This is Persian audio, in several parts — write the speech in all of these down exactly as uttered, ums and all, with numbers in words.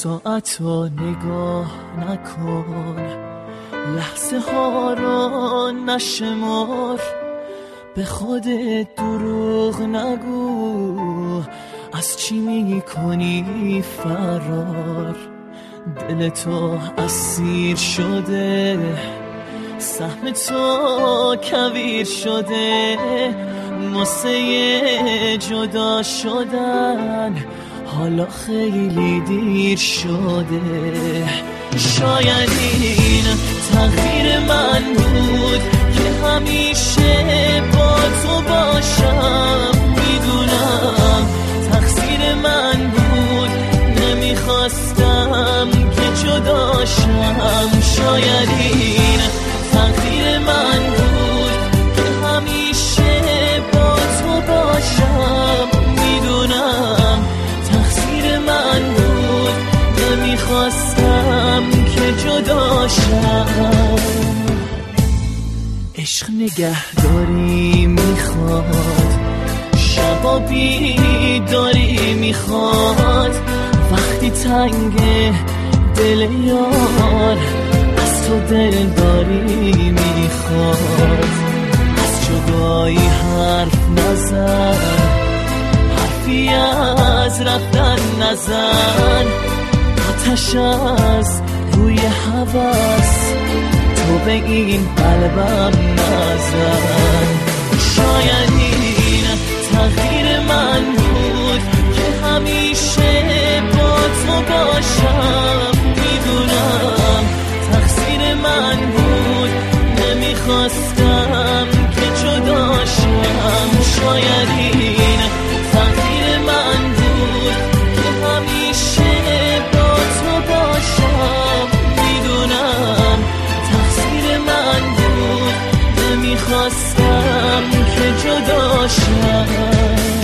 ساعتو نگاه نکن، لحظه ها رو نشمار، به خودت دروغ نگو، از چی میکنی فرار؟ دل تو اسیر شده، سهم تو کویر شده، واسه جدا شدن حالا خیلی دیر شده. شاید این تقدیر من بود که همیشه با تو باشم، میدونم تقصیر من بود، نمیخواستم که جدا شم. شاید این تقدیر من بود که همیشه با تو باشم، میدونم تقصیر من بود، نمیخواستم که جدا شم. عشق نگهداری میخواد، شبا بیداری میخواد، وقتی تنگ دل یار از تو دلداری میخواد. از جدایی حرف نزن، حرفی از رفتن نزن، آتش از روی هوس تو به این قلبم نزن. شاید این تقدیر من بود که همیشه با تو باشم، میدونم تقصیر من بود، نمیخواستم که جدا شم. شاید این تقدیر من بود که همیشه با تو باشم، میدونم تقصیر من بود، نمیخواستم که جدا شم.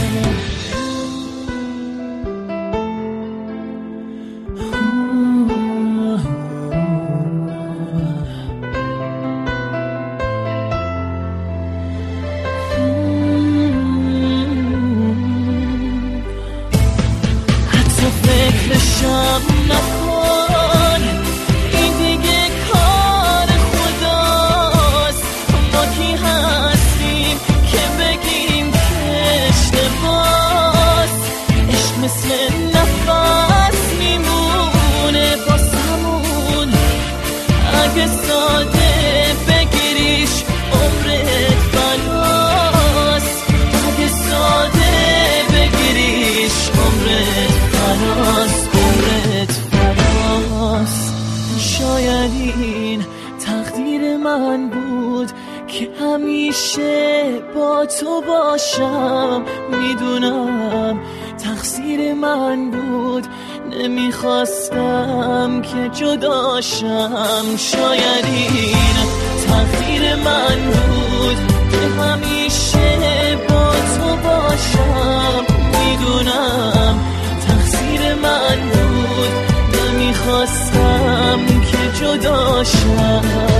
فکرشم نکن، این دیگه کار خداست. ما کی هستیم که بگیم که اشتباست؟ عشق مثل نفس میمونه باسمون، اگه ساده بگیریش عمرت بلاست، اگه ساده بگیریش عمرت فراست، عمرت فراست. شاید این تقدیر من بود که همیشه با تو باشم، میدونم تقصیر من بود، نمیخواستم که جدا شم. شاید این تقدیر من بود که همیشه با تو باشم، میدونم تقصیر من بود، نمیخواستم که جدا شم.